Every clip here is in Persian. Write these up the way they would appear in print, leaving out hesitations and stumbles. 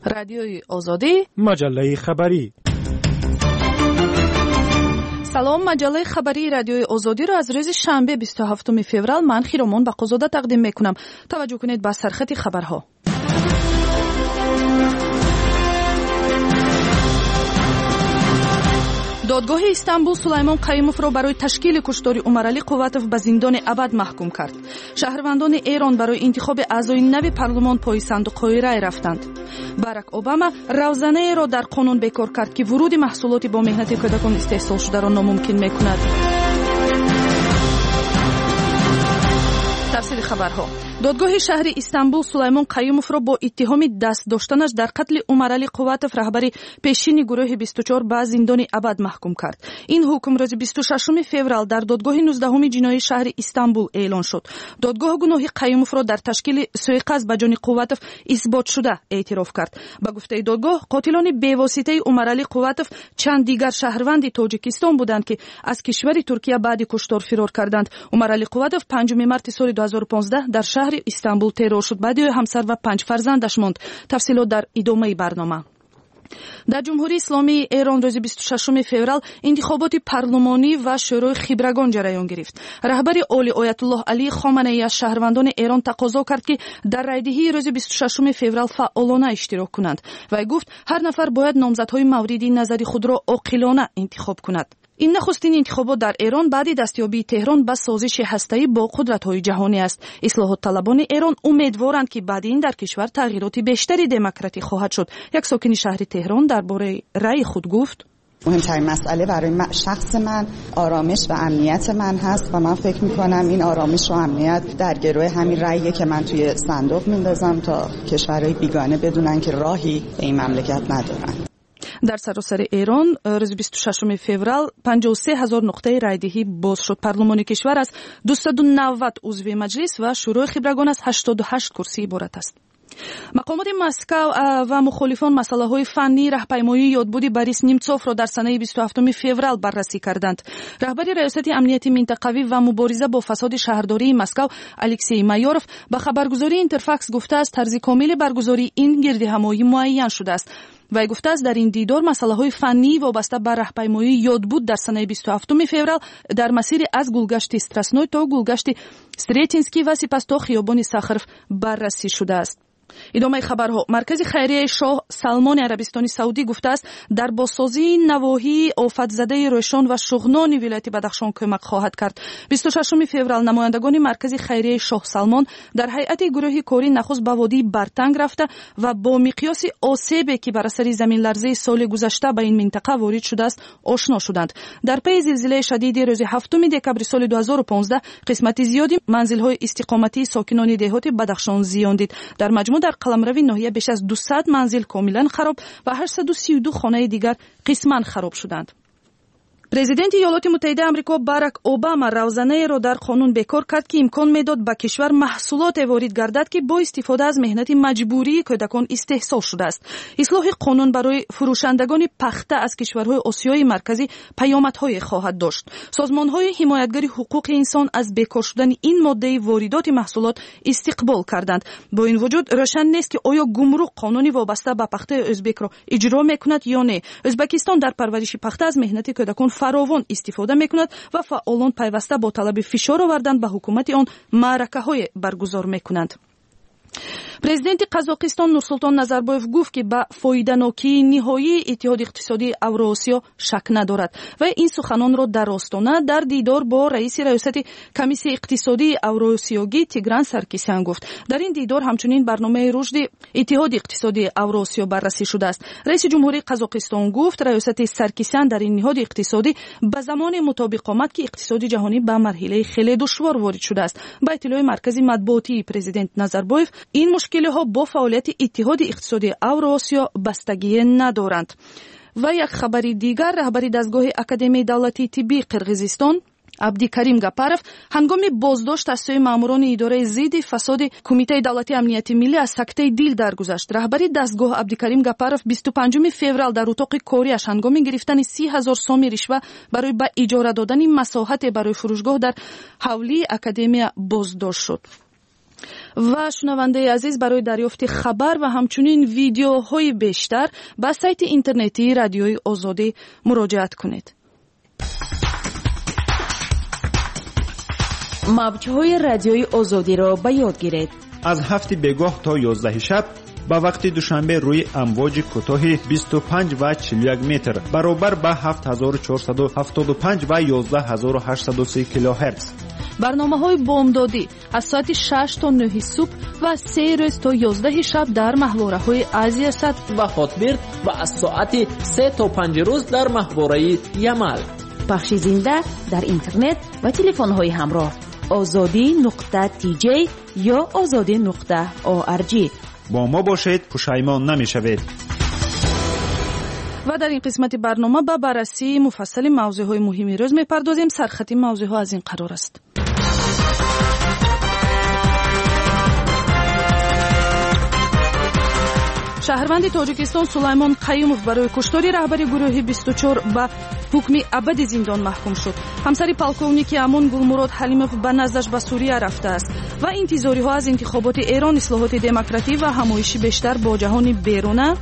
رادیوی آزادی، مجله خبری. سلام، مجله خبری رادیوی آزادی را از روز شنبه 27 فوریه من خیرمان بقازاده تقدیم میکنم. توجه کنید به سرخط خبرها. دادگاه استانبول سلیمان قیومов را برای تشکیل کشتاری عمرعلی قوتов به زندان ابد محکوم کرد. شهروندان ایران برای انتخاب اعضای نو پارلمان پای صندوق‌های رای رفتند. باراک اوباما روزنه را در قانون بکار کرد که ورود محصولات با مهنت کودکان استحصال شده را ناممکن می‌کند. تفصیل خبرها. دادگاه شهر استانبول سلیمان قیومов را با اتهام دست داشتنش در قتل عمرعلی قوتов رهبر پیشین گروه 24 به زندان ابد محکوم کرد. این حکم روز 26 فوریه در دادگاه 19 جنایی شهر استانبول اعلان شد. دادگاه گناه قیومов را در تشکیل سوءقصد به جان قوتов اثبات شده اعتراف کرد. به گفته دادگاه قاتلان بی‌واسطه عمرعلی قوتов چند دیگر شهروند تاجیکستان بودند که از کشور ترکیه بعد کشتار فرار کردند. عمرعلی قوتов 5 مارس سال 2015 در شهر استانبول ترور شد. بعد همسر و 5 فرزندش ماند. تفصیلات در ادامه برنامه. در جمهوری اسلامی ایران روز 26 فوریه انتخابات پارلمانی و شورای خبرگان جریان گرفت. رهبر عالی آیت الله علی خامنه‌ای از شهروندان ایران تقاضا کرد که در رایدهی روز 26 فوریه فعالانه اشتراک کنند. وی گفت هر نفر باید نامزدهای مورد نظر خود را عاقلانه انتخاب کند. این نخستین انتخابات در ایران بعد دستیابی تهران به سازش هسته‌ای با قدرت‌های جهانی است. اصلاحات طلبان ایران امیدوارند که بعد این در کشور تغییرات بیشتری دموکراتی خواهد شد. یک ساکن شهر تهران درباره رأی خود گفت: مهمترین مسئله برای شخص من آرامش و امنیت من هست و من فکر می‌کنم این آرامش و امنیت در گروه همین رأیه که من توی صندوق میندازم تا کشورهای بیگانه بدونن که راهی به این مملکت ندارن. در سراسر ایران روز 26 فوریه 53,000 نقطه رایدهی باز شد. پارلمان کشور از 290 عضو مجلس و شورای خبرگان از 88 کرسی عبارت است. مقامات مسکو و مخالفان مسائل فنی راهپیمایی یادبود بوریس نیمتسوف را در سنه 27 فوریه بررسی کردند. رهبر ریاست امنیت منطقوی و مبارزه با فساد شهرداری مسکو الکسی مایوروف به خبرگزاری اینترفاکس گفته است طرز کامل برگزاری این گردهمایی معین شده است. وی گفته است در این دیدار مسائل فنی وابسته به راهپیمایی یادبود در سنه 27 فوریه در مسیر از گلگشت استراسنوی تا گلگشت ستریتینسکی و سپس تا خیابان ساخروف بررسی شده است. ادامه خبرها. مرکز خیریه شاه سلمان عربستان سعودی گفته است در بازسازی نواحی آفت‌زده روشن و شغنان ولایت بدخشان کمک خواهد کرد. 26 فوریه نمایندگان مرکز خیریه شاه سلمان در هیئت گروه کاری نخست به وادی برتنگ رفته و با مقیاس آسیبی که بر اثر زمین لرزه سال گذشته به این منطقه وارد شده است آشنا شدند. در پی زلزله شدید روز 7 دکبر سال 2015 قسمت زیادی منزل‌های استقامتی ساکنان دهات بدخشان زیان دید. در مجموع در قلمروی ناحیه بیش از 200 منزل کاملا خراب و 832 خانه دیگر قسما خراب شدند. پرزیدنت ایالات متحده آمریکا باراک اوباما روزنه را در قانون بکار کرد که امکان میداد به کشور محصولات وارد گردد که با استفاده از مهنت مجبوری کودکان استحصال شده است. اصلاح قانون برای فروشندگان پخته از کشورهای آسیای مرکزی پیامدهای خواهد داشت. سازمانهای حمایتگری حقوق انسان از بکار شدن این ماده واردات محصولات استقبال کردند. با این وجود روشن نیست که آیا گمرک قانونی وابسته به پخته ازبک را اجرا میکند یا نه. ازبکستان در پرورش پخته از مهنت کودکان فراوان استفاده میکند و فعالان پیوسته با طلب فشار آوردن به حکومت آن معرکه‌های برگزار میکنند. پرزیدنت قزاقستان نورسولطان نظربایف گفت که به فایده‌ناکی نهایی اتحاد اقتصادی اوراسیا شک ندارد و این سخنان را در آستانه در دیدار با رئیس ریاست کمیسیون اقتصادی اوراسیایی تیگران سرکیسیان گفت. در این دیدار همچنین برنامه رشد اتحاد اقتصادی اوراسیا بررسی شده است. رئیس جمهوری قزاقستان گفت ریاست سرکیسیان در این نهاد اقتصادی به زمان مطابق آمد که اقتصاد جهانی به مرحله خیلی دشوار وارد شده است. با اطلاع مرکزی مطبوعاتی پرزیدنت نظربایف این مشکل‌ها با فعالیت اتحاد اقتصادی اوراسیا بستگی ندارند. و یک خبر دیگر، رهبر دستگاه اکادمی دولتی طبی قرقیزستان عبدیکریم گپارов هنگام بازداشت از سوی ماموران اداره ضد فساد کمیته دولتی امنیت ملی از سکته دل درگذشت. رهبر دستگاه عبدیکریم گپارov 25 فوریه در اتاق کاریش هنگام گرفتن 30,000 سوم رشوه برای به اجاره دادن مساحت برای فروشگاه در حولی اکادمی بازداشت شد. و شنونده عزیز برای دریافت خبر و همچنین ویدیوهای بیشتر به سایت اینترنتی رادیوی آزادی مراجعت کنید. موج‌های رادیوی آزادی را به یاد گیرید. از 7 بگاه تا 11 شب با وقت دوشنبه روی امواج کوتاه 25 و 41 متر برابر با 7475 و 11830 کیلوهرتز. برنامه‌های بامدادی از ساعت 6 تا 9 صبح و 3 روز تا 11 شب در ماهواره‌های آسیا ست و خاطبرد و از ساعت 3 تا 5 روز در ماهواره یمل. پخش زنده در اینترنت و تلفن‌های همراه azadi.tj یا azadi.org. با ما باشید، پشیمان نمی‌شوید. و در این قسمت برنامه با بررسی مفصل موضوعهای مهم روز می‌پردازیم. سرخط موضوعها از این قرار است: شهروند تاجیکستان سلیمان قیومов برای کشتاری رهبری گروه 24 به حکم ابدی زندان محکوم شد. همسر پالکونیک امون گلمراد حلیمov به نزدش به سوریه رفته است و انتظاری ها از انتخابات ایران، اصلاحات دموکراتیک و همایشی بیشتر با جهان بیرونه.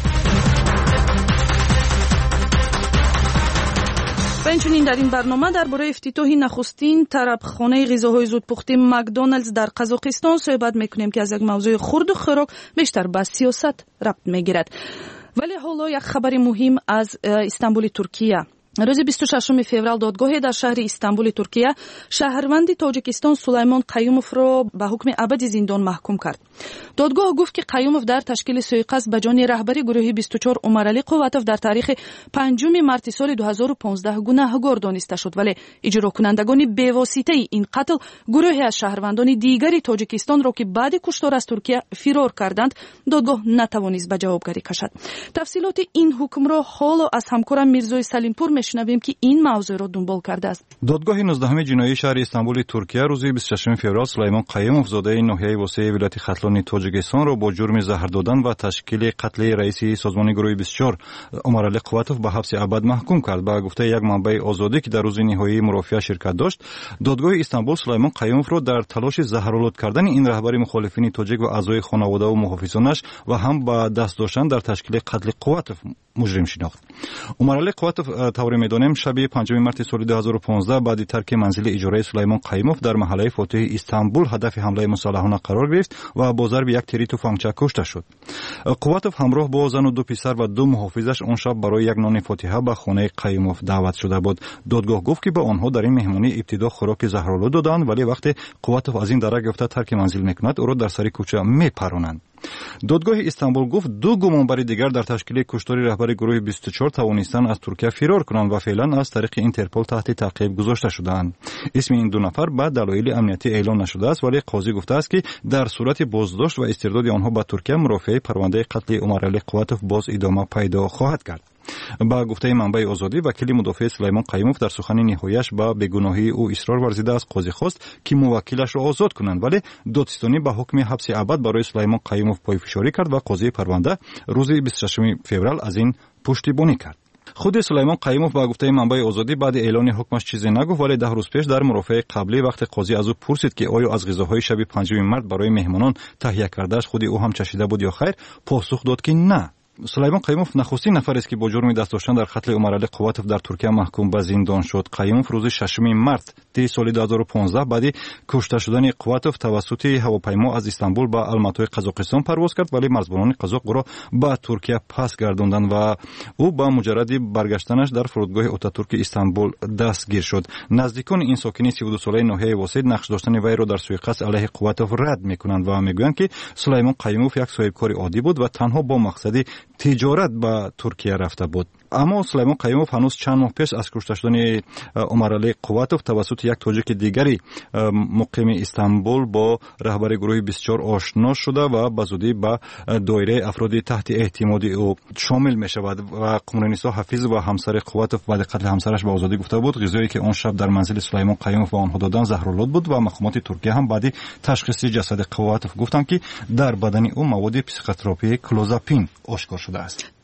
و اینچنین در این برنامه درباره افتتاح نخستین طربخانه غذاهای زودپخته مکدونالدز در قزاقستان صحبت میکنیم که از یک موضوع خورد و خوراک بیشتر به سیاست ربط میگیرد. ولی حالا یک خبر مهم از استانبول ترکیه. روز 26 فوریه دادگاهی در شهر استانبول ترکیه شهروند تاجیکستان سلیمان قیومov را به حکم ابدی زندان محکوم کرد. دادگاه گفت که قیومov در تشکیل سوءقصد به جان رهبری گروه 24 عمرعلی قواتوف در تاریخ 5 مارس سال 2015 گناهکار دانسته شد، ولی اجرا کنندگان بی‌واسطه این قتل گروهی از شهروندان دیگری تاجیکستان را که بعد کشتار از ترکیه فرار کردند دادگاه نتوانست به جوابگری کشد. تفصیلات این حکم را حالا از همکارم میرزای سلیمپور شنویم که این موضوع را دنبال کرده است. دادگاه 19 جنایی شهر استانبول ترکیه روز 26 فوریه سلیمان قیومov زاده ناحیه واسع ولایت ختلان تاجیکستان را با جرم زهر دادن و تشکیل قتل رئیس سازمان گروه 24 عمرعلی قواتوف به حبس ابد محکوم کرد. با گفته یک منبع آزادی که در روز نهایی مرافعه شرکت داشت، دادگاه استانبول سلیمان قیومov را در تلاش زهرآلود کردن این رهبر مخالفین تاجیک و اعضای خانواده و محافظانش و هم با دست داشتن در تشکیل قتل قواتوف مجرم شناخت. عمرعلی قواتوف طور میدانیم شب 5 مارس سال 2015 بعد ترک منزل اجاره سلیمان قیومov در محله فاتح استانبول هدف حمله مسلحانه قرار گرفت و با ضرب یک تیر تفنگچه کشته شد. قواتوف همراه با زن و 2 پسر و 2 محافظش آن شب برای یک نان فاتحه به خانه قیومov دعوت شده بود. دادگاه گفت که به آنها در این مهمانی ابتدا خوراک زهرآلود دادند، ولی وقتی قواتوف از این درک یافته ترک منزل میکند او را در سر کوچه میپرانند. دادگاه استانبول گفت 2 گمانبر دیگر در تشکیل کشتاری رهبر گروه 24 توانستند از ترکیه فرار کنند و فعلا از طریق اینترپل تحت تعقیب گذاشته شدند. اسم این 2 نفر به دلایل امنیتی اعلام نشده است، ولی قاضی گفته است که در صورت بازداشت و استرداد آنها به ترکیه مرافعه پرونده قتل عمرعلی قواتوف باز ادامه پیدا خواهد کرد. با گفته منبع آزادی وکیل مدافع سلیمان قیومov در سخن نهاییش با بیگناهی او اصرار ورزیده است. قاضی خواست که موکلش را آزاد کنند، ولی دادستانی به حکم حبس ابد برای سلیمان قیومov پایفشاری کرد و قاضی پرونده روز 26 فوریه از این پشتیبانی کرد. خود سلیمان قیومov با گفته منبع آزادی بعد اعلان حکمش چیزی نگفت، ولی 10 روز پیش در مرافعه قبلی وقتی قاضی از او پرسید که آیا از غذاهای شب 5 مارس برای مهمانان تهیه کردهش خود او هم چشیده بود یا خیر، پاسخ داد که نه. سلیمان قیومov نخستین نفر است که با جرم دست داشتن در قتل عمرعلی قواتوف در ترکیه محکوم به زندان شد. قیومov روز 6 مارس سال 2015 بعد کشته شدن قواتوف توسط هواپیما از استانبول به الماتای قزاقستان پرواز کرد، ولی مرزبانان قزاق او را به ترکیه پس گرداندند و او با مجرد برگشتنش در فرودگاه آتاتورک استانبول دستگیر شد. نزدیکان این ساکنین 32 ساله ناحیه واسط نقش داشتن وی را در سوءقصد علیه قواتوف رد میکنند و میگویند که سلیمان قیومov یک صاحبکار عادی بود و تنها با مقصد تجارت به ترکیه رفته بود. اما سلیمان قیومov هنوز چند ماه پیش از کشته شدن عمرعلی قواتوف توسط یک تاجیک دیگری مقیم استانبول با رهبر گروه 24 آشنا شده و به زودی به دایره افراد تحت اعتماد او شامل می شود. و قمرنیسا حفیظ و همسر قواتوف بعد قتل همسرش به آزادی گفته بود غذایی که آن شب در منزل سلیمان قیومov به آنها دادن زهرآلود بود و مقامات ترکیه هم بعد تشخیص جسد قواتوف گفتند که در بدن او مواد پسیخوتراپی کلوزاپین آشکار شده است.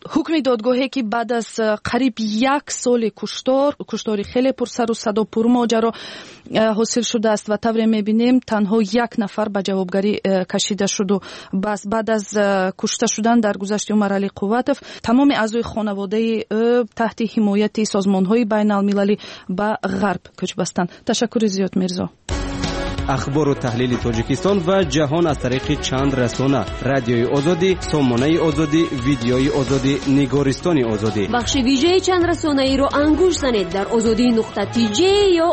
ҳукми додгоҳе ки баъд аз қариб 1 соли куштори хеле пурсару садо пурмоҷаро ҳосил шудааст ва тавре мебинем танҳо 1 нафар ба ҷавобгарӣ кашида шуду бас баъд аз кушта шудан дар гузашти Умар Али Қувватов тамоми аъзои хонаводаи ӯ таҳти ҳимояти созмонҳои байналмилалӣ ба ғарб кӯч бастанд. ташаккури зиёд Мирзо. ахбору таҳлили тоҷикистон ва ҷаҳон аз тариқи чанд расона: радиои озодӣ, сомонаи озодӣ, видеои озодӣ, нигористони озодӣ. бахши вижеи чанд расонаиро ангуш занед дар озодӣ.tj ё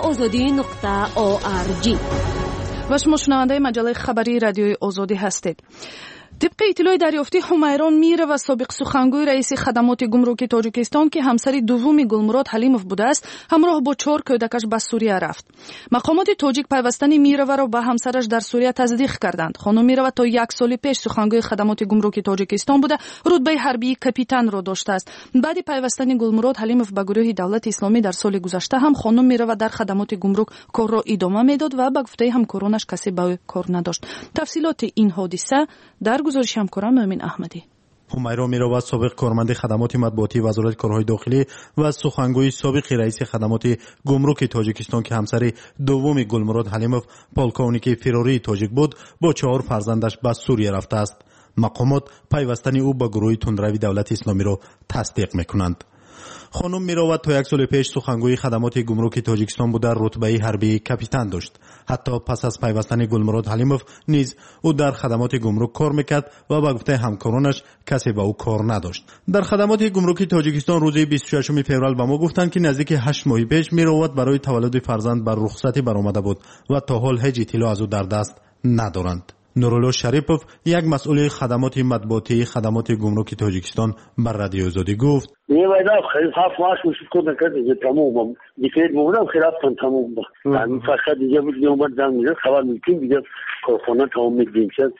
озодӣ.org. ва шумо шунавандаи маҷаллаи хабарии радиои озодӣ ҳастед. طبق اطلاع دریافتی حمیران میر و سابق سخنگوی رئیس خدمات گمرکی تاجیکستان که همسر دوم گلمراد حلیموف بوده است همراه با 4 کودکش به سوریه رفت. مقامات تاجیک پیوستن میروا را به همسرش در سوریه تصدیق کردند. خانم میروا تا 1 سال پیش سخنگوی خدمات گمرکی تاجیکستان بوده، رتبه حربی کاپیتان را داشته است. بعد پیوستن گلمراد حلیموف به گروه دولت اسلامی در سال گذشته هم خانم میروا در خدمات گمرک کار را ادامه میداد و به گفته همکارانش کسی به کار نداشت. تفصیلات این حادثه در گزارش همکارم مومن احمدی. حمیرا میروا سابق کارمند خدمات مطبوعاتی وزارت کارهای داخلی و سخنگوی سابق رئیس خدمات گمرک تاجیکستان که همسر دوم گلمراد حلیموف پولکونیک فراری تاجیک بود با 4 فرزندش به سوریه رفته است. مقامات پیوستن او به گروه تندروی دولت اسلامی را تصدیق میکنند. خانم میروا تا 1 سال پیش سخنگوی خدمات گمرک تاجیکستان بود، در رتبه حربی کاپیتان داشت. حتی پس از پیوستن گلمراد حلیموف نیز او در خدمات گمرک کار میکرد و به گفته همکارانش کسی به او کار نداشت. در خدمات گمرک تاجیکستان روز 26 فوریه به ما گفتند که نزدیک 8 ماه پیش میروا برای تولد فرزند بر رخصتی برآمده بود و تا حال هیچ اطلاع از او در دست ندارند. نورالله شریپوف، یک مسئول خدمات مطبوعاتی خدمات گمرک تاجیکستان بر رادیو آزادی گفت: می‌وایدا خیلی خواهش می‌شد که نکرده تمام دیگه مونم خلاف تمام بود. من فقط دیگه بود اومد زنگ می‌زد خبر می‌کنم دیگه کارخانه تمام می‌گیرد.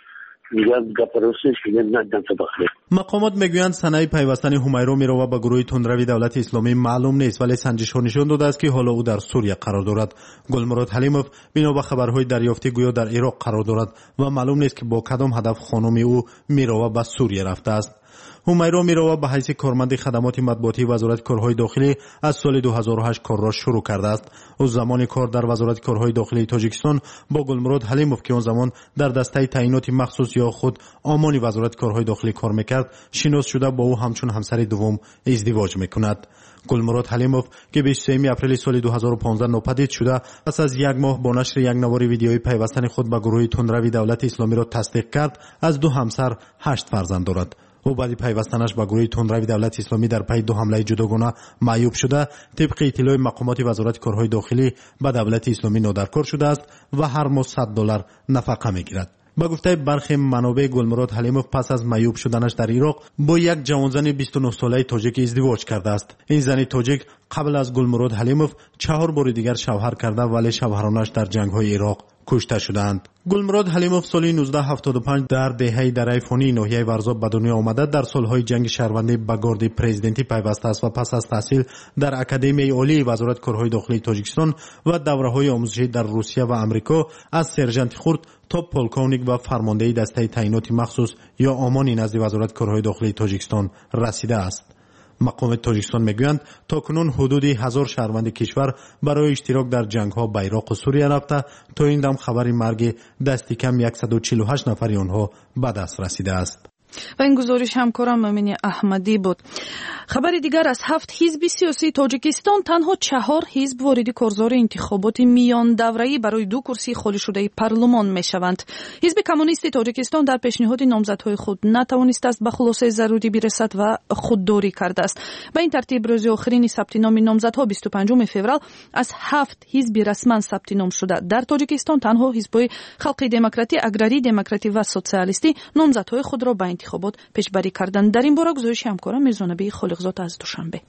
مقامات میگویند صنایع پیوستن حمیرا میروا به گروه تندروی دولت اسلامی معلوم نیست، ولی سنجش‌ها نشان داده است که حالا او در سوریه قرار دارد. گلمراد حلیموف بنا به خبرهای دریافتی گویا در عراق قرار دارد و معلوم نیست که با کدام هدف خانم او میروا به سوریه رفته است. حمیرا میروا به حیث کارمند خدمات مطبوعاتی وزارت کارهای داخلی از سال 2008 کار را شروع کرده است. او زمان کار در وزارت کارهای داخلی تاجیکستان با گلمراد حلیموف که آن زمان در دسته تعیینات مخصوص یا خود آمانی وزارت کارهای داخلی کار میکرد شناس شده با او همچون همسر دوم ازدواج میکند. گلمراد حلیموف که 23 اپریل سال 2015 ناپدید شده، پس از 1 ماه با نشر یک نوار ویدیویی پیوستن خود به گروه تندروی دولت اسلامی را تصدیق کرد. از 2 همسر 8 فرزند دارد. او بعد پیوستنش به گروه تندروی دولت اسلامی در پی 2 حمله جداگانه معیوب شده، طبق اطلاع مقامات وزارت کارهای داخلی به دولت اسلامی نادرکار شده است و هر ماه $100 نفقه میگیرد. با گفته برخی منابع گلمراد حلیموف پس از معیوب شدنش در عراق با یک جوانزن 29 ساله تاجیک ازدواج کرده است. این زن تاجیک قبل از گلمراد حلیموف 4 بار دیگر شوهر کرده ولی شوهرانش در جنگ‌های عراق کشته شدند. گلمراد حلیموف سال 1975 در دهه دره فونی ناحیه ورزاب به دنیا آمده. در سالهای جنگ شهروندی به گارد پرزیدنتی پیوسته است و پس از تحصیل در اکادمی عالی وزارت کارهای داخلی تاجیکستان و دوره‌های آموزشی در روسیه و آمریکا از سرژانت خرد تا پولکونیک و فرمانده دسته تعیینات مخصوص یا آمانی نزد وزارت کارهای داخلی تاجیکستان رسیده است. مقامات تاجیکستان میگویند تاکنون حدود 1000 شهروند کشور برای اشتراک در جنگ‌ها به عراق و سوریه رفته. تا این دم خبر مرگ دست کم 148 نفر آنها به دست رسیده است. و این گزارش همکارم مومن احمدی بود. خبر دیگر از 7 حزب سیاسی تاجیکستان تنها 4 حزب وارد کارزار انتخابات میان دوره‌ای برای 2 کرسی خالی شده پارلمان میشوند. حزب کمونیست تاجیکستان در پیشنهاد نامزدهای خود نتوانسته است به خلاصه ضروری برسد و خودداری کرده است. به این ترتیب روز آخرین ثبت نام نامزدها 25 فوریه از 7 حزب رسما ثبت نام شده. در تاجیکستان تنها حزب‌های خلقی دموکراتی، اگراری دموکراتی و سوسیالیستی نامزدهای خود را به انتخابات پیشبری کردند. در این باره گزارش همکارم میرزا نبی خالقزاد از دوشنبه.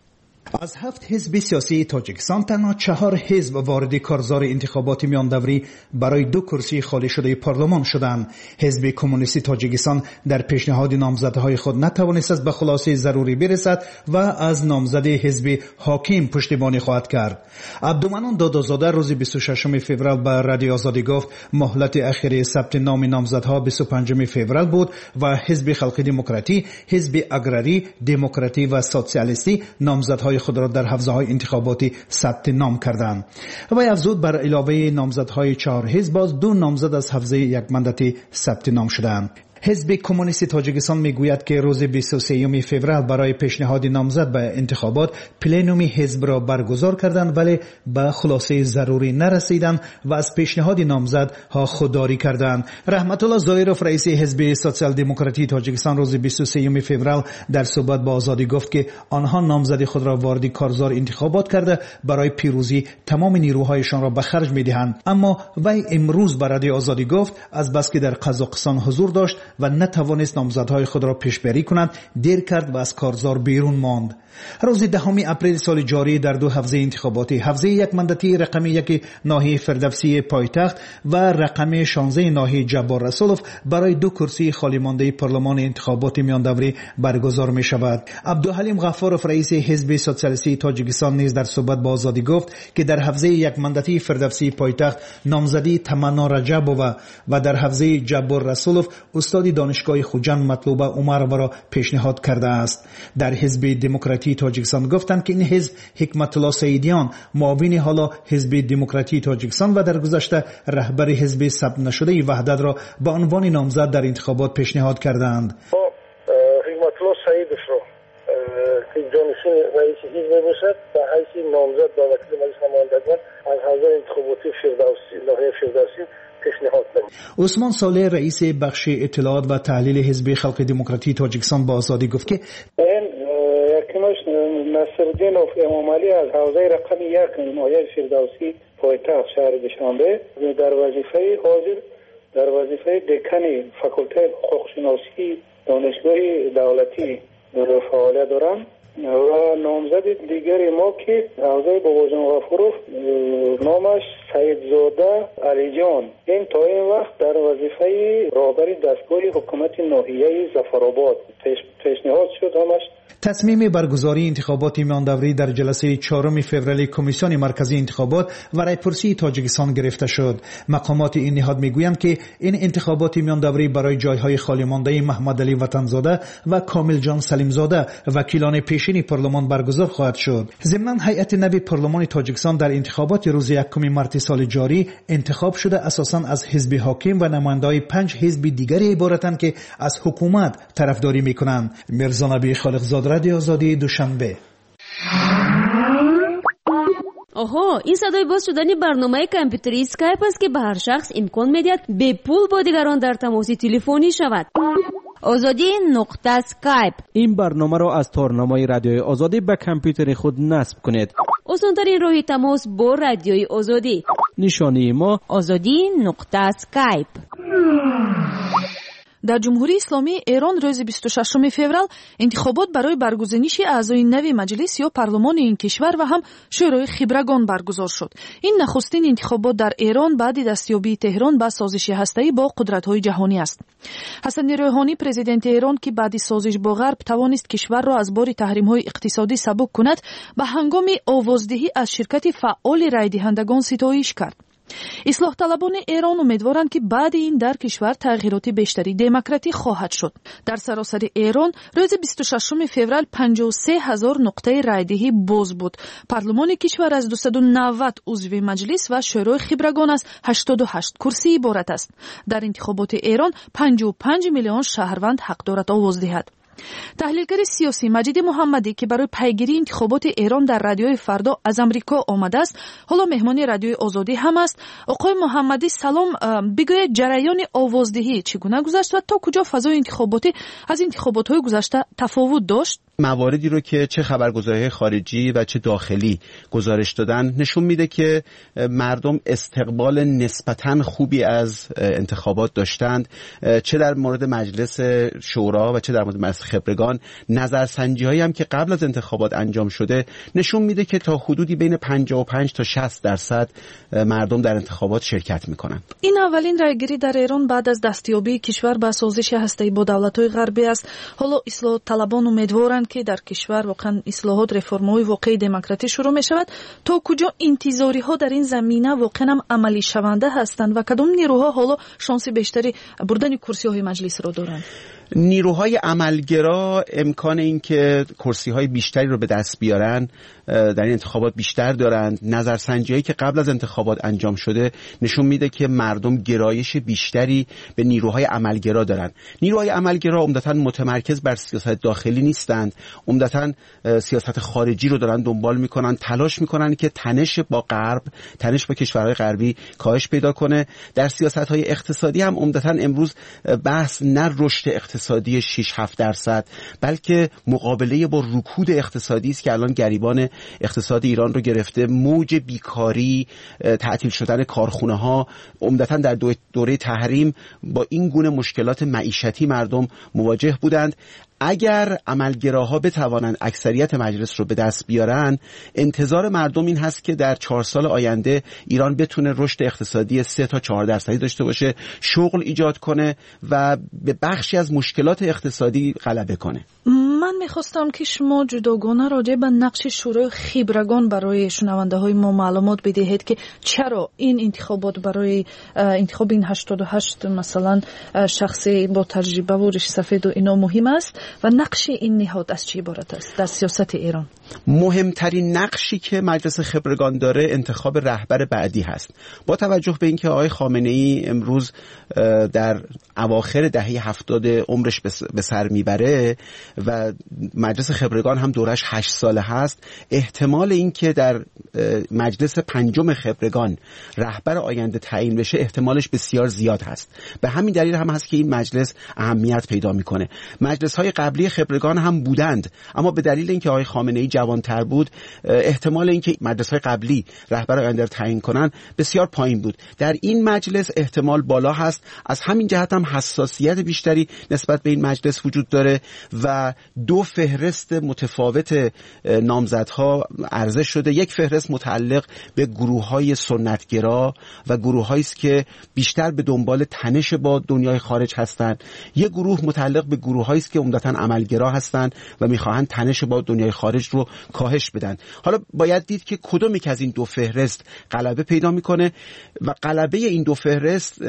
از 7 حزب سیاسی تاجیکستان تنها 4 حزب وارد کارزار انتخابات میاندوری برای 2 کرسی خالی شده پارلمان شدند. حزب کمونیستی تاجیکستان در پیشنهاد نامزدهای خود نتوانست به خلاصه ضروری برسد و از نامزد حزب حاکم پشتیبانی خواهد کرد. عبدالمنان دادازاده روز 26 فوریه به رادیو آزادی گفت مهلت اخیر ثبت نام نامزدها 25 فوریه بود و حزب خلق دموکراتی، حزب اگراری، دموکراتی و سوسیالیستی نامزدهای خود را در حوزه‌های انتخاباتی ثبت نام کردند. و افزود بر علاوه نامزدهای 4 حزب باز 2 نامزد از حوزه یک مندتی ثبت نام شدند. حزب کمونیست تاجیکستان میگوید که روز 23 فوریه برای پیشنهاد نامزد به انتخابات پلنومی حزب را برگزار کردند ولی به خلاصه ضروری نرسیدند و از پیشنهاد نامزد ها خودداری کردند. رحمت الله ظاهروف رئیس حزب سوسیال دموکراتی تاجیکستان روز 23 فوریه در صحبت با آزادی گفت که آنها نامزد خود را وارد کارزار انتخابات کرده برای پیروزی تمام نیروهایشان را به خرج می‌دهند. اما وی امروز به رادیو آزادی گفت از بس که در قزاقستان حضور داشت و نتوانست نامزدهای خود را پیشبری کند دیر کرد و از کارزار بیرون ماند. روز 10 اپریل سال جاری در 2 حوزه انتخاباتی، حوزه یک مندتی رقم 1 ناحیه فردوسی پایتخت و رقم 16 ناحیه جبار رسولوف برای 2 کرسی خالی مانده پارلمان انتخابات میاندوری برگزار می شود. عبدالحلیم غفارов رئیس حزب سوسیالیستی تاجیکستان نیز در صحبت با آزادی گفت که در حوزه یک مندتی فردوسی پایتخت نامزدی تمنا رجبووا و در حوزه جبار رسولوف استاد دانشگاه خوجند مطلوبه عمرova را پیشنهاد کرده است. در حزب دموکراتی تاجیکستان گفتند که این حزب حکمت الله سعیدیان معاون حالا حزب دموکراتی تاجیکستان و در گذشته رهبر حزب ثبت نشده وحدت را به عنوان نامزد در انتخابات پیشنهاد کردند. حکمت الله سعیدش را که جانشین رئیس حزب باشد و حیث نامزد به وکیل مجلس نمایندگان از حوزه انتخاباتی ناحیه فردوسی پیشنهاد دادیم. عثمان صالح رئیس بخش اطلاعات و تحلیل حزب خلق دموکراتی تاجیکستان با آزادی گفت که یکمش نصرالدین امام علی از حوزه رقم 1 ناحیه فردوسی پایتخت شهر دوشنبه در وظیفه حاضر در وظیفه دکان فاکولته حقوق شناسی دانشگاه دولتی فعالیت دارم و نامزد دیگری ما که حوزه باباجان غفورov نامش سعیدزاده علی جان این تا این وقت در وظیفه رهبر دستگاه حکومت ناحیه ظفرآباد پیشنهاد شد. همش تصمیم برگزاری انتخابات میاندوری در جلسه 4 فوریه کمیسیون مرکزی انتخابات و رایپرسی تاجیکستان گرفته شد. مقامات این نهاد میگویند که این انتخابات میاندوری برای جایهای خالی مانده محمد علی وطنزاده و کامل جان سلیمزاده وکیلان پیشین پارلمان برگزار خواهد شد. ضمن هیئت نو پارلمان تاجیکستان در انتخابات روز 1 مارس سال جاری انتخاب شده اساساً از حزب حاکم و نمایندگان 5 حزب دیگری عبارتند که از حکومت طرفداری میکنند. میرزا نبی خالقزاده، رادیو آزادی، دوشنبه. آها، این صدای باز شدن برنامه کامپیوتری اسکایپ است که به هر شخص امکان میدهد به پول با دیگران در تماس تلفنی شود. آزادی نقطه اسکایپ. این برنامه را از تارنمای رادیوی آزادی به کامپیوتر خود نصب کنید. آسان‌ترین راه تماس با رادیوی آزادی. نشانی ما آزادی نقطه اسکایپ. در جمهوری اسلامی ایران روز 26 فوریه انتخابات برای برگزینش اعضای نوی مجلس یا پارلمان این کشور و هم شورای خبرگان برگزار شد. این نخستین انتخابات در ایران بعد دستیابی تهران به سازش هسته‌ای با قدرت‌های جهانی است. حسن روحانی پرزیدنت ایران که بعد سازش با غرب توانست کشور را از بار تحریم‌های اقتصادی سبک کند، به هنگام آوازدهی از شرکت فعال رای دهندگان ستایش کرد. اصلاح طلبان ایران امیدوارند که بعد این در کشور تغییرات بیشتری دموکراتی خواهد شد. در سراسر ایران روز 26 فوریه 53,000 نقطه رایدهی باز بود. پارلمان کشور از 290 عضو مجلس و شورای خبرگان از 88 کرسی عبارت است. در انتخابات ایران 55 میلیون شهروند حق دارد آواز دهد. تحلیلگر سیاسی مجید محمدی که برای پیگیری انتخابات ایران در رادیوی فردا از امریکا آمده است، حالا مهمان رادیوی آزادی هم است. آقای محمدی سلام، بگوید جریان آوازدهی چگونه گذشت و تا کجا فضای انتخاباتی از انتخابات‌های گذشته تفاوت داشت؟ مواردی رو که چه خبرگزاری‌های خارجی و چه داخلی گزارش دادن نشون میده که مردم استقبال نسبتاً خوبی از انتخابات داشتند، چه در مورد مجلس شورا و چه در مورد مجلس خبرگان. نظرسنجی‌هایی هم که قبل از انتخابات انجام شده نشون میده که تا حدودی بین 55 تا 60% مردم در انتخابات شرکت میکنند. این اولین رایگیری در ایران بعد از دستیابی کشور به سازش هسته‌ای با دولت‌های غربی است. حالا اصلاح طلبان امیدوارند که در کشور واقعا اصلاحات، رفرم‌های واقعی دموکراتی شروع می‌شود. تا کجا انتظاری‌ها در این زمینه واقعا عملی شونده هستند و کدام نیروها حالا شانس بیشتری بردن کرسی‌های مجلس را دارند؟ نیروهای عملگرا امکان این که کرسی‌های بیشتری رو به دست بیارن در این انتخابات بیشتر دارند. نظرسنجی‌هایی که قبل از انتخابات انجام شده نشون میده که مردم گرایش بیشتری به نیروهای عملگرا دارند. نیروهای عملگرا عمدتاً متمرکز بر سیاست داخلی نیستند، عمدتاً سیاست خارجی رو دارن دنبال میکنن، تلاش میکنن که تنش با غرب، تنش با کشورهای غربی کاهش پیدا کنه. در سیاست‌های اقتصادی هم عمدتاً امروز بحث نه رشد اقتصادی 6-7%، بلکه مقابله با رکود اقتصادی است که الان گریبان اقتصاد ایران رو گرفته. موج بیکاری، تعطیل شدن کارخونه‌ها، عمدتاً در دوره تحریم با این گونه مشکلات معیشتی مردم مواجه بودند. اگر عملگراها بتوانند اکثریت مجلس رو به دست بیارن، انتظار مردم این هست که در 4 سال آینده ایران بتونه رشد اقتصادی 3 تا 4% داشته باشه، شغل ایجاد کنه و به بخشی از مشکلات اقتصادی غلبه کنه. من میخواستم که شما جداگانه راجع به نقش شورای خبرگان برای شنونده های ما معلومات بدهید که چرا این انتخابات برای انتخاب این 88 مثلا شخصی با تجربه و ریش سفید و اینا مهم است و نقش این نهاد از چی عبارت است در سیاست ایران؟ مهمترین نقشی که مجلس خبرگان داره انتخاب رهبر بعدی هست. با توجه به اینکه آقای خامنه‌ای امروز در اواخر دهه 70 عمرش به سر میبره و مجلس خبرگان هم دورش 8 ساله هست، احتمال اینکه در مجلس 5 خبرگان رهبر آینده تعیین بشه احتمالش بسیار زیاد هست. به همین دلیل هم هست که این مجلس اهمیت پیدا میکنه. مجلس‌های قبلی خبرگان هم بودند، اما به دلیل اینکه آقای خامنه‌ای جوان‌تر بود احتمال اینکه مجلس‌های قبلی رهبر آینده رو تعیین کنن بسیار پایین بود. در این مجلس احتمال بالا هست. از همین جهت هم حساسیت بیشتری نسبت به این مجلس وجود داره و 2 فهرست متفاوت نامزدها عرضه شده. یک فهرست متعلق به گروه‌های سنتگرا و گروه‌هایی است که بیشتر به دنبال تنش با دنیای خارج هستند. یک گروه متعلق به گروه‌هایی است که عمدتاً عملگرا هستند و می‌خواهند تنش با دنیای خارج رو کاهش بدن. حالا باید دید که کدوم یک از این 2 فهرست غلبه پیدا می‌کنه و غلبه این 2 فهرست،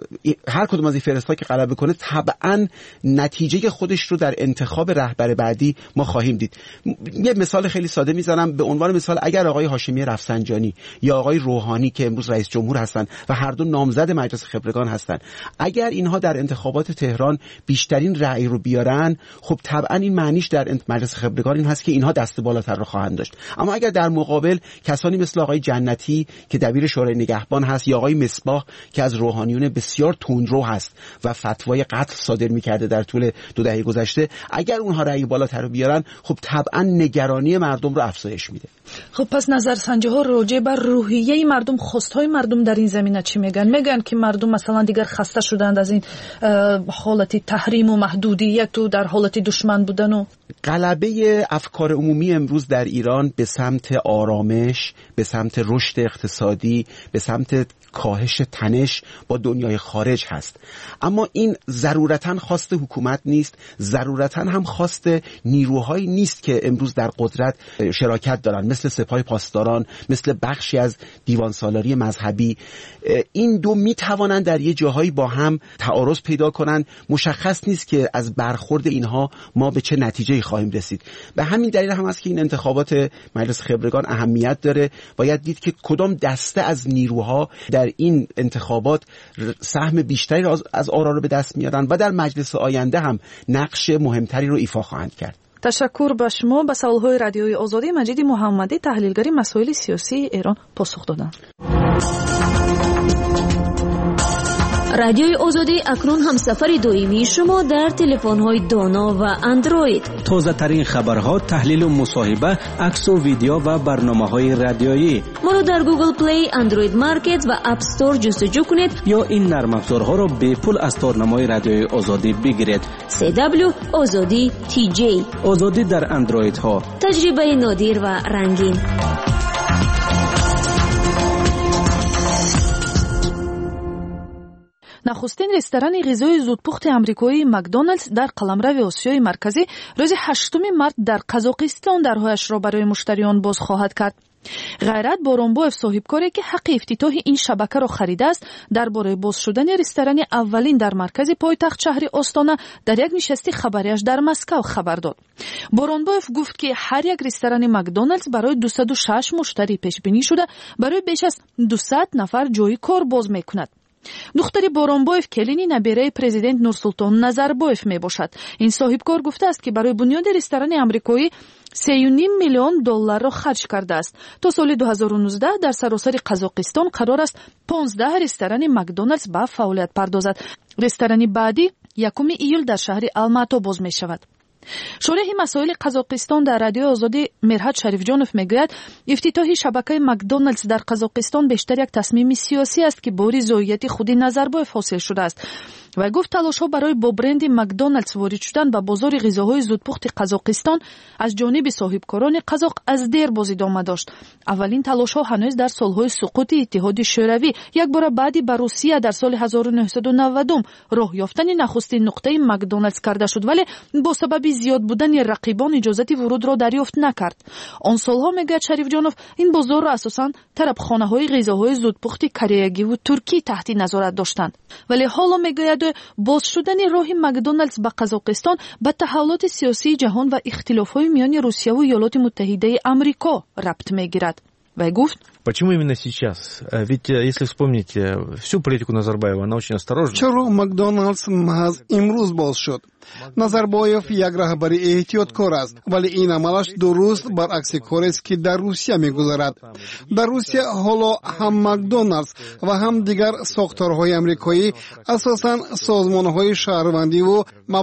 هر کدوم از این فهرست‌ها که غلبه کنه طبعاً نتیجه خودش رو در انتخاب رهبر بعدی ما خواهیم دید. یه مثال خیلی ساده میزنم. به عنوان مثال اگر آقای هاشمی رفسنجانی یا آقای روحانی که امروز رئیس جمهور هستند و هر دو نامزد مجلس خبرگان هستند، اگر اینها در انتخابات تهران بیشترین رأی رو بیارن، خب طبعا این معنیش در مجلس خبرگان این هست که اینها دست بالاتر رو خواهند داشت. اما اگر در مقابل کسانی مثل آقای جنتی که دبیر شورای نگهبان هست یا آقای مصباح که از روحانیون بسیار تندرو هست و فتوای قتل صادر می‌کرده در طول 2 دهه گذشته، اگر اونها رأی بالاتر رو بیارن، خب طبعا نگرانی مردم رو افزایش میده. خب پس نظرسنجی‌ها راجع بر روحیه مردم، خواست‌های مردم در این زمینه چی میگن؟ میگن که مردم مثلا دیگر خسته شدند از این حالت تحریم و محدودیت و در حالت دشمن بودن و غلبه افکار عمومی امروز در ایران به سمت آرامش، به سمت رشد اقتصادی، به سمت کاهش تنش با دنیای خارج هست. اما این ضرورتاً خواست حکومت نیست، ضرورتاً هم خواست نیروهایی نیست که امروز در قدرت شراکت دارن، مثل سپاه پاسداران، مثل بخشی از دیوان سالاری مذهبی. این دو میتوانند در یه جاهایی با هم تعارض پیدا کنند. مشخص نیست که از برخورد اینها ما به چه نتیجه‌ای خواهیم رسید. به همین دلیل هم است که این انتخابات مجلس خبرگان اهمیت داره. باید دید که کدام دسته از نیروها در این انتخابات سهم بیشتری از آرا رو به دست میارن و در مجلس آینده هم نقش مهمتری رو ایفا خواهند کرد. تشکر به شما. به سوالهای رادیوی آزادی مجید محمدی، تحلیلگر مسائل سیاسی ایران، پاسخ دادند. رادیوی آزادی اکنون همسفر دائمی شما در تلفن‌های دانا و اندروید. تازه ترین خبرها، تحلیل و مصاحبه، عکس و ویدیو و برنامه‌های رادیویی. ما رو در گوگل پلی، اندروید مارکت و اپ استور جستجو کنید یا این نرم افزارها رو به پول از تارنمای رادیوی آزادی بگیرید. CW آزادی TJ. آزادی در اندروید ها. تجربه نادر و رنگین. نخستین رستوران غذای زودپخت آمریکایی مکدونالدز در قلمرو آسیای مرکزی روز 8 مارس در قزاقستان درهایش را برای مشتریان باز خواهد کرد. غیرت بارانبویف صاحبکاری که حق افتتاح این شبکه را خریده است درباره باز شدن رستوران اولین در مرکز پایتخت شهر آستانه در یک نشست خبریش در مسکو خبر داد. بارانبویف گفت که هر یک رستوران مکدونالدز برای 206 مشتری پیش بینی شده برای بیش از 200 نفر جای کار باز میکند. دختر بارانبویف کلینی نبیره پرزیدنت نورسولطان نظربویف می باشد. این صاحبکار گفته است که برای بنیاد رستوران آمریکایی 3.5 میلیون دلار را خرج کرده است. تا سال 2019 در سراسر قزاقستان قرار است 15 رستوران مکدونالدز به فعالیت پردازد. رستوران بعدی 1 ایول در شهر الماتا باز می شود. شارح مسائل قزاقستان در رادیو آزادی مرحت شریفجانوف میگوید افتتاح شبکه مکدونالدز در قزاقستان بیشتر یک تصمیم سیاسی است که با رضایت خود نظرباف حاصل شده است و گفت تلاش‌ها برای با برند مکدونالدز وارد شدن به بازار غذاهای زودپخت قزاقستان از جانب صاحبکاران قزاق از دیر باز ادامه داشت. اولین تلاش‌ها هنوز در سالهای سقوط اتحاد شوروی یک بار بعدی به روسیه در سال 1990 راه یافتن نخستین نقطه مکدونالدز کرده شد، ولی با سبب زیاد بودن رقیبان اجازه ورود را دریافت نکرد. آن سالها میگه شریفجانوف این بازار را اساساً طربخانه‌های غذاهای زودپخت کره‌ای و ترکی تحت نظارت داشتند، ولی حالا میگوید باز شدن راه مکدونالدز به قزاقستان به تحولات سیاسی جهان و اختلاف‌های میان روسیه و ایالات متحده آمریکا ربط میگیرد و گفت Почему именно сейчас? Ведь, если вспомните всю политику Назарбаева, она очень осторожна. چرا مکدونالدز محض امروز باز شد؟ نظربایف یک رهبری احتیاطکار است، ولی این عملش درست برعکس کاری است که در روسیه میگذرد. در روسیه حالا هم مکدونالدز و هم دیگر ساختارهای آمریکایی اساساً سازمانهای شهروندی و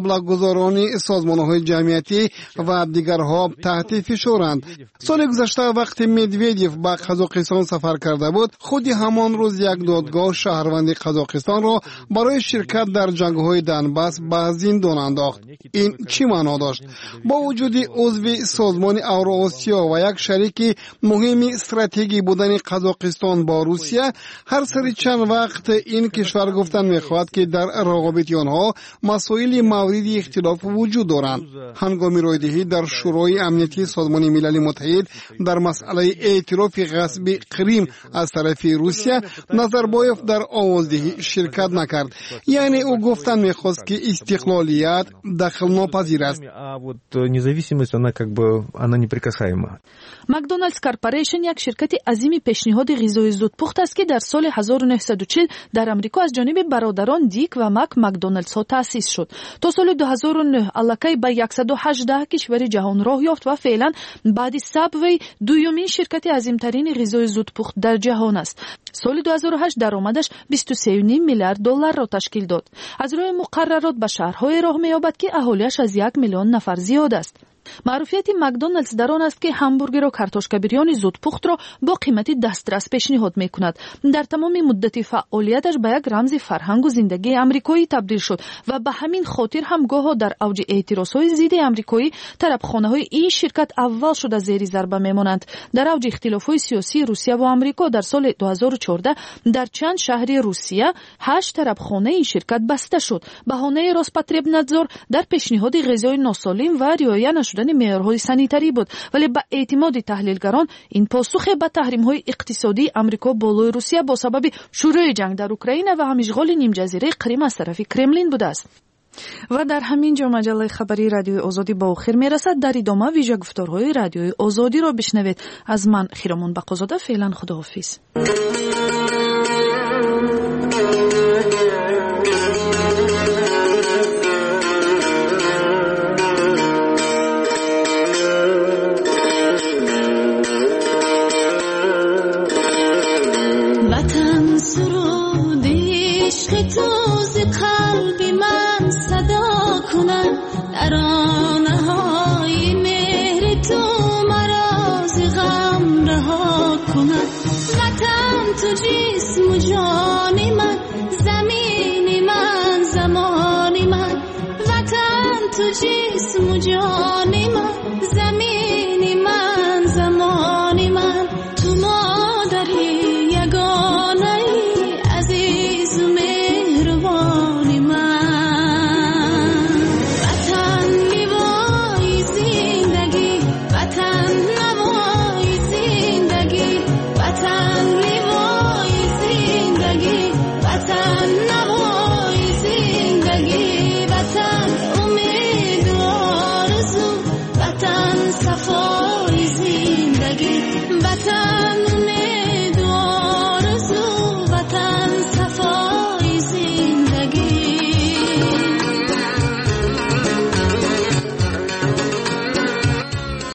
مبلغ سازمانهای جمعیتی و دیگرها تحت فشارند. سال گذشته وقتی مدودیف به قزاقستان سفر کرده بود، خودی همان روز یک دادگاه شهروندی قزاقستان را برای شرکت در جنگ‌های دنباس به زندان انداخت. این چی معنا داشت؟ با وجود عضو سازمان اوراسیا و یک شریک مهم استراتژی بودن قزاقستان با روسیه، هر سری چند وقت این کشور گفتن می‌خواهد که در روابط آنها مسائل مورد اختلاف وجود دارند. هنگام رایدهی در شورای امنیتی سازمان ملل متحد در مسئله اعتراف غصب کریم از طرف روسیه، نظربایف در آوازدهی شرکت نکرد. یعنی او گفتن می‌خواست که استقلالیت دخل ناپذیر است. مکدونالدز کارپوریشن یک شرکت عظیم پیشنهاد غذای زودپخت است که در سال 1940 در آمریکا از جانب برادران دیک و مکدونالدز ها تأسیس شد. تا سال 2009 الکی به 118 کشور جهان راه یافت و فعلا بعد سابوی دومین شرکت عظیمترین غذای زودپخت در جهان است. سال 2008 درآمدش 23.5 میلیارد دلار را تشکیل داد. از روی مقررات به شهرهای راه می‌یابد که اهالیش از 1 میلیون نفر زیاد است. معروفیت مکدونالدز در آن است که همبرگر و کارتوشکا بریانی زودپخت را با قیمت دسترس پیشنهاد می‌کند. در تمام مدت فعالیتش به یک رمز فرهنگ و زندگی آمریکایی تبدیل شد و به همین خاطر هم گاهی در اوج اعتراض‌های ضد آمریکایی طرفخانه‌های این شرکت اول شده زیر ضربه می‌مانند. در اوج اختلاف‌های سیاسی روسیه و آمریکا در سال 2014 در چند شهر روسیه 8 طرفخانه این شرکت بسته شد. بهانه روسپاتریبنادزور در پیشنهاد غذای ناسالم و رعایت نشدن معیارهای سانیتری بود، ولی به اعتماد تحلیلگران این پاسخ به تحریم‌های اقتصادی آمریکا بالای روسیه با سبب شروع جنگ در اوکراین و هم اشغال نیم جزیره کریم از طرف کرملین بوده است. و در همین جا مجله خبری رادیوی آزادی با آخر میرسد. در ادامه ویژه گفتارهای رادیوی آزادی را بشنوید. از من خیرمان بقازاده، فعلا خداحافظ. وطن سرود عشق تو تو مرا ز غم رها کند. وطن تو جسم و جان من، زمین من زمان من. وطن تو جسم و جان من، زمین من زمان من. تو مادری یگانه ای، عزیز و مهربان من. وطن لیوای زندگی، وطن نوای زندگی. وطن لیوای زندگی، وطن نوای زندگی. وطن امید و آرزو، وطن صفای زندگی. وطن